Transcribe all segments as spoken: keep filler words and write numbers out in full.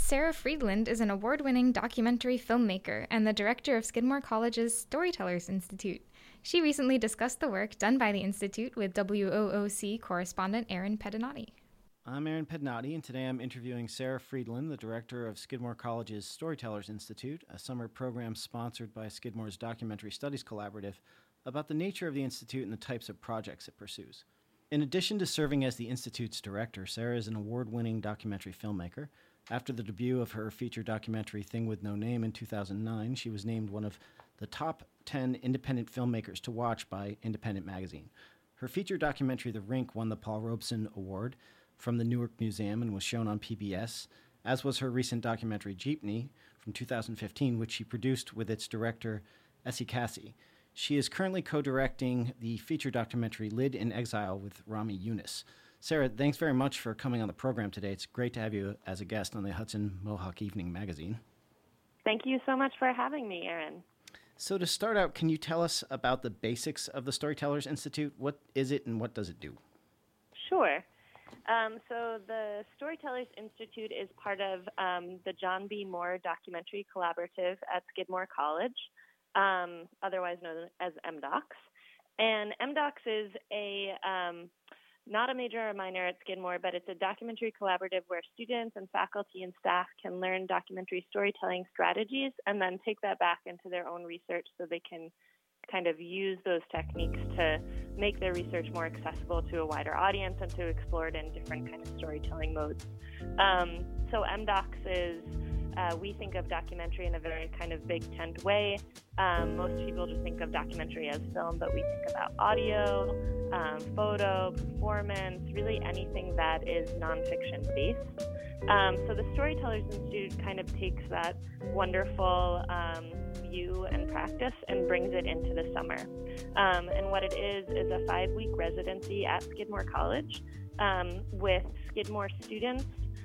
Sarah Friedland is an award-winning documentary filmmaker and the director of Skidmore College's Storytellers Institute. She recently discussed the work done by the Institute with W O O C correspondent Aaron Pedinati. I'm Aaron Pedinati, and today I'm interviewing Sarah Friedland, the director of Skidmore College's Storytellers Institute, a summer program sponsored by Skidmore's Documentary Studies Collaborative, about the nature of the Institute and the types of projects it pursues. In addition to serving as the Institute's director, Sarah is an award-winning documentary filmmaker. After the debut of her feature documentary Thing with No Name in two thousand nine, she was named one of the top ten independent filmmakers to watch by Independent Magazine. Her feature documentary The Rink won the Paul Robeson Award from the Newark Museum and was shown on P B S, as was her recent documentary Jeepney from two thousand fifteen, which she produced with its director Essie Cassie. She is currently co-directing the feature documentary Lid in Exile with Rami Yunus. Sarah, thanks very much for coming on the program today. It's great to have you as a guest on the Hudson Mohawk Evening magazine. Thank you so much for having me, Aaron. So to start out, can you tell us about the basics of the Storytellers Institute? What is it and what does it do? Sure. Um, so the Storytellers Institute is part of um, the John B. Moore Documentary Collaborative at Skidmore College, um, otherwise known as M DOCS. And M DOCS is a um, not a major or minor at Skidmore, but it's a documentary collaborative where students and faculty and staff can learn documentary storytelling strategies and then take that back into their own research so they can kind of use those techniques to make their research more accessible to a wider audience and to explore it in different kind of storytelling modes. Um, so M DOCS is, uh, we think of documentary in a very kind of big tent way. Um, most people just think of documentary as film, but we think about audio, um, photo, performance, really anything that is nonfiction based. Um, so the Storytellers Institute kind of takes that wonderful um, view and practice and brings it into the summer. Um, and what it is is a five-week residency at Skidmore College um, with Skidmore students,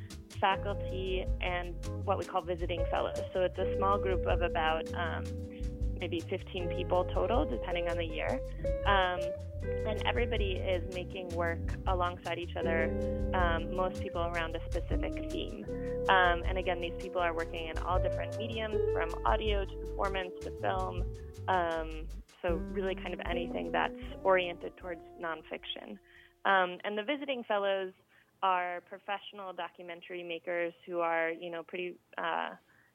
faculty, and what we call visiting fellows. So it's a small group of about um, maybe fifteen people total, depending on the year. Um, and everybody is making work alongside each other, um, most people around a specific theme. Um, and again, these people are working in all different mediums, from audio to performance to film, um, so really kind of anything that's oriented towards nonfiction. Um, and the visiting fellows are professional documentary makers who are, you know, pretty uh,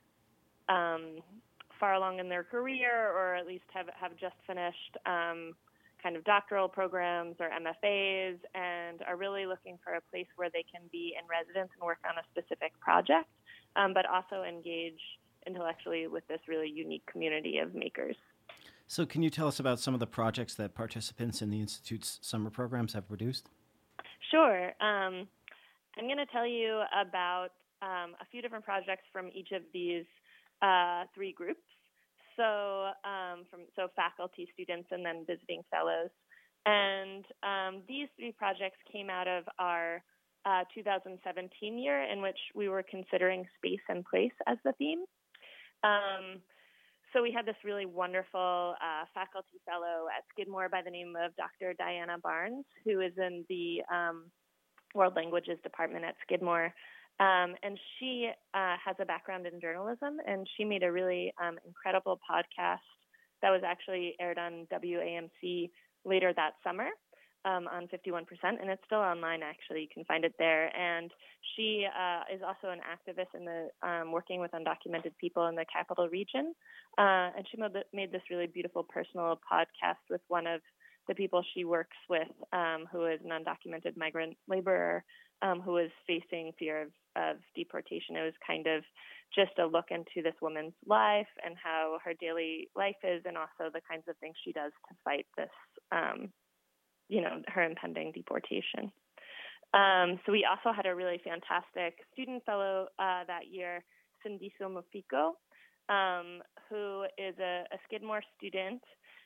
um, far along in their career, or at least have, have just finished um, kind of doctoral programs or M F As, and are really looking for a place where they can be in residence and work on a specific project, um, but also engage intellectually with this really unique community of makers. So can you tell us about some of the projects that participants in the Institute's summer programs have produced? Sure. Um, I'm going to tell you about um, a few different projects from each of these uh, three groups. So, um, from so faculty, students, and then visiting fellows. And um, these three projects came out of our uh, two thousand seventeen year, in which we were considering space and place as the theme. Um, so we had this really wonderful uh, faculty fellow at Skidmore by the name of Doctor Diana Barnes, who is in the um, World Languages Department at Skidmore. Um, and she uh, has a background in journalism, and she made a really um, incredible podcast that was actually aired on W A M C later that summer um, on fifty-one percent, and it's still online, actually. You can find it there. And she uh, is also an activist in the um, working with undocumented people in the Capital Region, uh, and she made, made this really beautiful personal podcast with one of the people she works with, um, who is an undocumented migrant laborer um, who is facing fear of, of deportation. It was kind of just a look into this woman's life and how her daily life is, and also the kinds of things she does to fight this, um, you know, her impending deportation. Um, so we also had a really fantastic student fellow uh, that year, Sindiso Mufiko, um, who is a, a Skidmore student.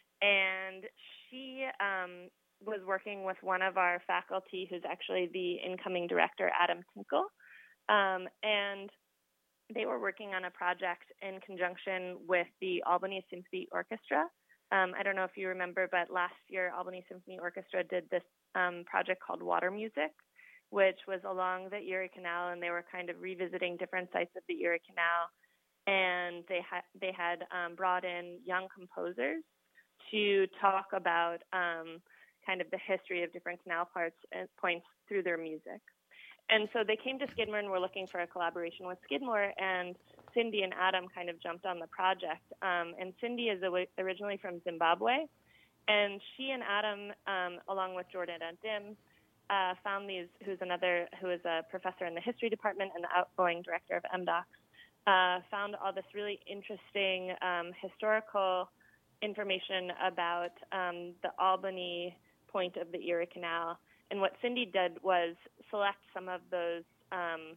And she um, was working with one of our faculty, who's actually the incoming director, Adam Tinkle. Um, and they were working on a project in conjunction with the Albany Symphony Orchestra. Um, I don't know if you remember, but last year, Albany Symphony Orchestra did this um, project called Water Music. which was along the Erie Canal, and they were kind of revisiting different sites of the Erie Canal. And they had they had um, brought in young composers to talk about um, kind of the history of different canal parts and points through their music. And so they came to Skidmore and were looking for a collaboration with Skidmore, and Cindy and Adam kind of jumped on the project. Um, and Cindy is originally from Zimbabwe, and she and Adam, um, along with Jordan Dim, uh, found these, who's another, who is a professor in the history department and the outgoing director of M DOCS, uh, found all this really interesting um, historical information about um, the Albany point of the Erie Canal. And what Cindy did was select some of those, um,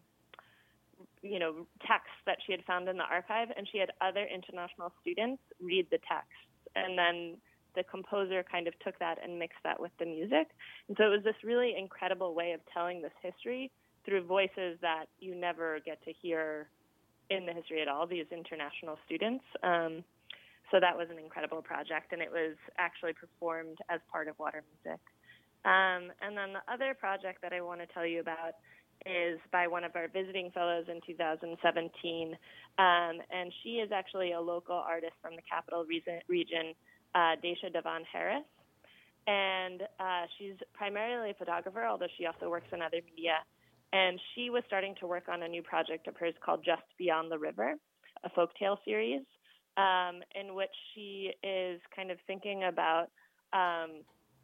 you know, texts that she had found in the archive, and she had other international students read the texts. And then the composer kind of took that and mixed that with the music. And so it was this really incredible way of telling this history through voices that you never get to hear in the history at all, these international students. Um, so that was an incredible project, and it was actually performed as part of Water Music. Um, and then the other project that I want to tell you about is by one of our visiting fellows in two thousand seventeen. Um, and she is actually a local artist from the Capital Region, uh, Daisha Devon Harris. And uh, she's primarily a photographer, although she also works in other media. And she was starting to work on a new project of hers called Just Beyond the River, a folktale series, um, in which she is kind of thinking about um,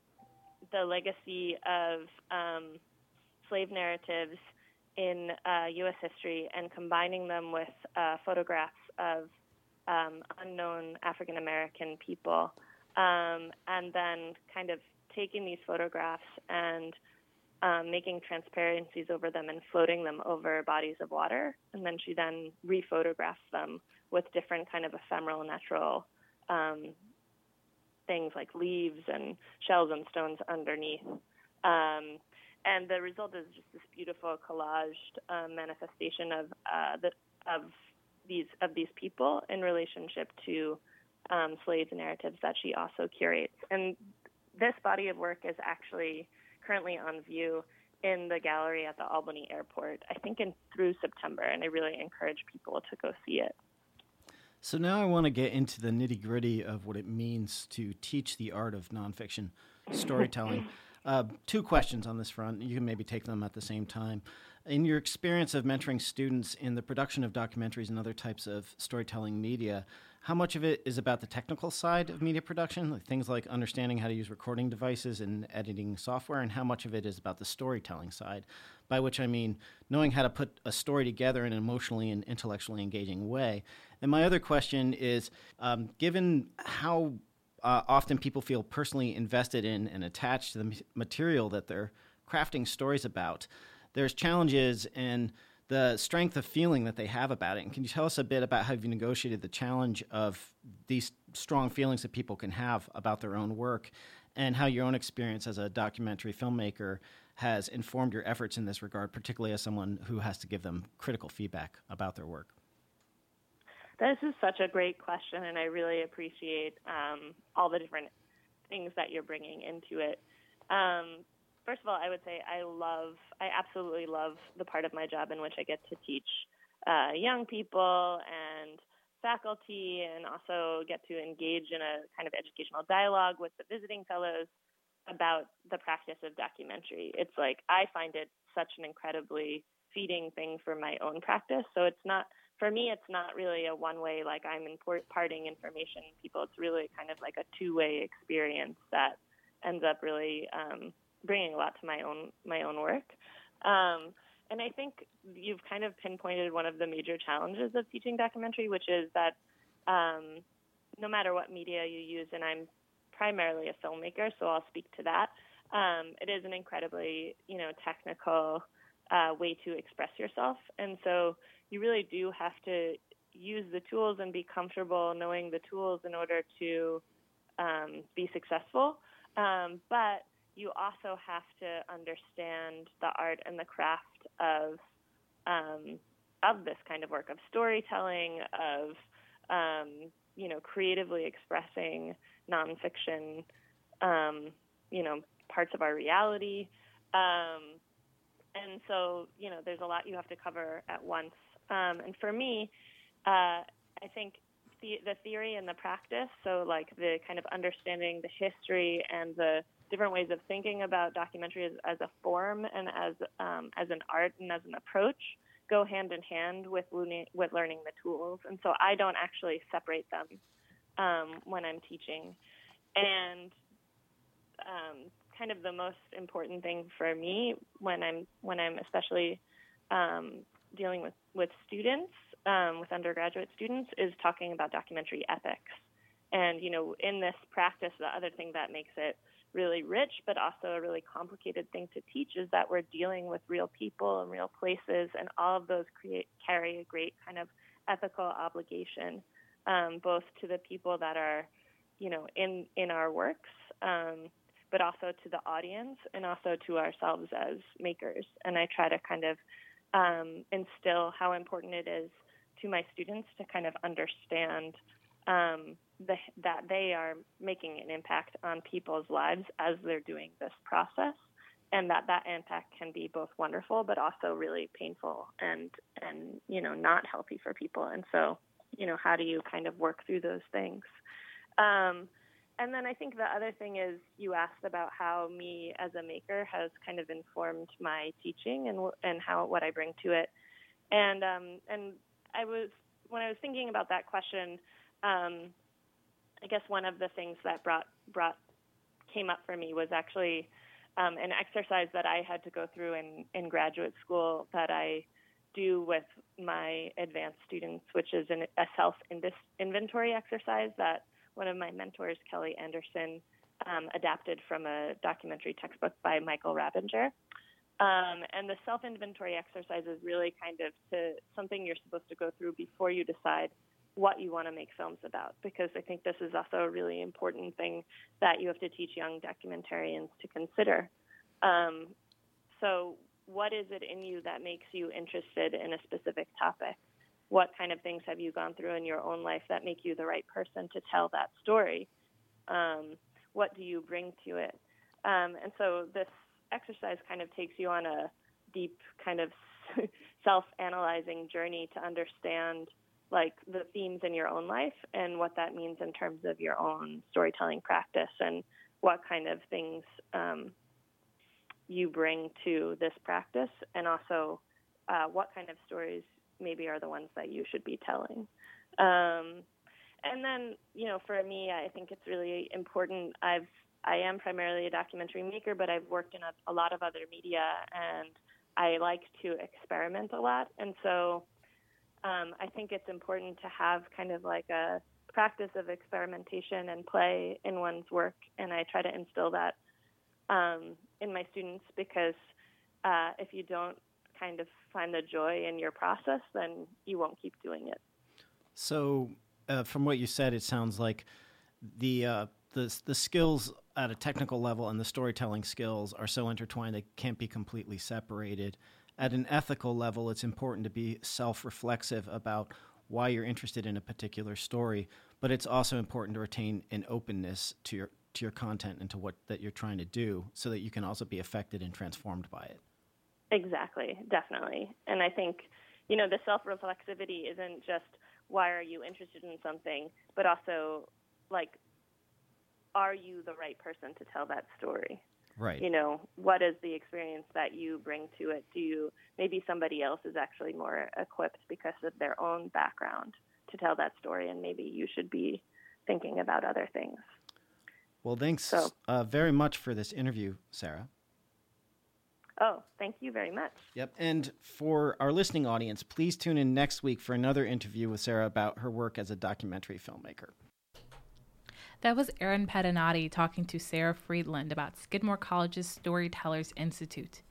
the legacy of um, slave narratives in uh, U S history and combining them with uh, photographs of um, unknown African American people, um, and then kind of taking these photographs and um, making transparencies over them and floating them over bodies of water. And then she then rephotographs them with different kind of ephemeral natural um, things like leaves and shells and stones underneath. Um, and the result is just this beautiful collaged um, manifestation of uh, the, of these of these people in relationship to um, slaves narratives that she also curates. And this body of work is actually currently on view in the gallery at the Albany Airport, I think in through September, and I really encourage people to go see it. So now I want to get into the nitty-gritty of what it means to teach the art of nonfiction storytelling. uh, two questions on this front. You can maybe take them at the same time. In your experience of mentoring students in the production of documentaries and other types of storytelling media, how much of it is about the technical side of media production, like things like understanding how to use recording devices and editing software, and how much of it is about the storytelling side, by which I mean knowing how to put a story together in an emotionally and intellectually engaging way? And my other question is, um, given how uh, often people feel personally invested in and attached to the material that they're crafting stories about, there's challenges in the strength of feeling that they have about it. And can you tell us a bit about how you've negotiated the challenge of these strong feelings that people can have about their own work, and how your own experience as a documentary filmmaker has informed your efforts in this regard, particularly as someone who has to give them critical feedback about their work? This is such a great question, and I really appreciate um, all the different things that you're bringing into it. Um, First of all, I would say I love, I absolutely love the part of my job in which I get to teach uh, young people and faculty, and also get to engage in a kind of educational dialogue with the visiting fellows about the practice of documentary. It's like, I find it such an incredibly feeding thing for my own practice. So it's not, for me, it's not really a one-way, like I'm imparting information to people. It's really kind of like a two-way experience that ends up really um, bringing a lot to my own my own work. Um, and I think you've kind of pinpointed one of the major challenges of teaching documentary, which is that um, no matter what media you use, and I'm primarily a filmmaker, so I'll speak to that, um, it is an incredibly, you know, technical uh, way to express yourself. And so you really do have to use the tools and be comfortable knowing the tools in order to um, be successful. Um, but you also have to understand the art and the craft of um, of this kind of work, of storytelling, of um, you know, creatively expressing nonfiction, um, you know, parts of our reality. Um, and so, you know, there's a lot you have to cover at once. Um, and for me, uh, I think the, the theory and the practice, so like the kind of understanding the history and the different ways of thinking about documentary as, as a form and as um, as an art and as an approach, go hand in hand with learning, with learning the tools. And so I don't actually separate them um, when I'm teaching. And um, kind of the most important thing for me when I'm when I'm especially um, dealing with, with students, um, with undergraduate students, is talking about documentary ethics. And, you know, in this practice, the other thing that makes it really rich, but also a really complicated thing to teach, is that we're dealing with real people and real places, and all of those create carry a great kind of ethical obligation, um, both to the people that are, you know, in, in our works, um, but also to the audience and also to ourselves as makers. And I try to kind of um, instill how important it is to my students to kind of understand um, the, that they are making an impact on people's lives as they're doing this process, and that that impact can be both wonderful but also really painful and, and you know, not healthy for people. And so, you know, how do you kind of work through those things? Um, and then I think the other thing is, you asked about how me as a maker has kind of informed my teaching and and how what I bring to it. And um, and I was when I was thinking about that question, um, I guess one of the things that brought brought came up for me was actually um, an exercise that I had to go through in, in graduate school that I do with my advanced students, which is an, a self-inventory exercise that one of my mentors, Kelly Anderson, um, adapted from a documentary textbook by Michael Rabinger. Um, and the self-inventory exercise is really kind of to something you're supposed to go through before you decide what you want to make films about, because I think this is also a really important thing that you have to teach young documentarians to consider. Um, so what is it in you that makes you interested in a specific topic? What kind of things have you gone through in your own life that make you the right person to tell that story? Um, what do you bring to it? Um, and so this exercise kind of takes you on a deep kind of self-analyzing journey to understand like the themes in your own life and what that means in terms of your own storytelling practice, and what kind of things um, you bring to this practice, and also uh, what kind of stories maybe are the ones that you should be telling. Um, and then, you know, for me, I think it's really important. I've, I am primarily a documentary maker, but I've worked in a, a lot of other media, and I like to experiment a lot. And so um, I think it's important to have kind of like a practice of experimentation and play in one's work. And I try to instill that um, in my students, because uh, if you don't kind of find the joy in your process, then you won't keep doing it. So uh, from what you said, it sounds like the, uh, the the skills at a technical level and the storytelling skills are so intertwined they can't be completely separated. At an ethical level, it's important to be self-reflexive about why you're interested in a particular story, but it's also important to retain an openness to your to your content and to what that you're trying to do, so that you can also be affected and transformed by it. Exactly, definitely. And I think, you know, the self-reflexivity isn't just why are you interested in something, but also, like, are you the right person to tell that story? Right. You know, what is the experience that you bring to it? Do you, maybe somebody else is actually more equipped because of their own background to tell that story, and maybe you should be thinking about other things. Well, thanks so, uh, very much for this interview, Sarah. Oh, thank you very much. Yep. And for our listening audience, please tune in next week for another interview with Sarah about her work as a documentary filmmaker. That was Erin Pedinati talking to Sarah Friedland about Skidmore College's Storytellers Institute.